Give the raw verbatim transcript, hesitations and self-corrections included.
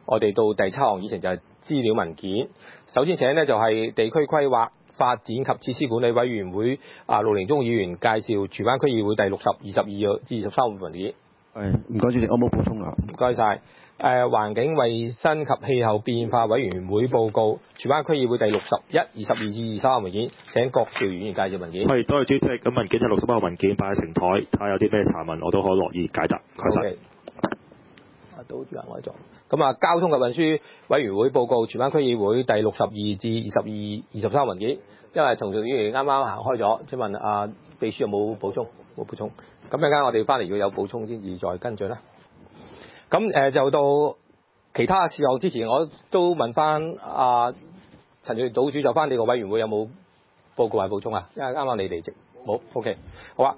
我哋到第七項議程就係資料文件。首先請呢就係地區規劃發展及設施管理委員會啊陸寧宗議員介紹荃灣區議會第六十、二十二至二十三號文件。 係，唔該主席，我冇補充啊。 唔該晒。誒環境衛生及氣候變化委員會報告，荃灣區議會第六十一、二十二至二十三號文件。請郭兆元議員介紹文件。 係，多謝主席。咁文件就六十一號文件擺喺成台，睇下有啲咩查問，我都可樂意解答。唔該晒。 啊，到住我做。咁啊，交通及運輸委員會報告，荃灣區議會第六十二至二十二、二十三號文件。因為陳肇始議員啱啱行開咗，請問啊秘書有冇補充？冇補充。咁陣間我哋翻嚟要有補充先至再跟進啦。咁誒、呃、就到其他事項之前，我都問翻阿陳肇始組主就翻你個委員會有冇報告或補充啊？因為啱啱你離席，冇 OK，好啊。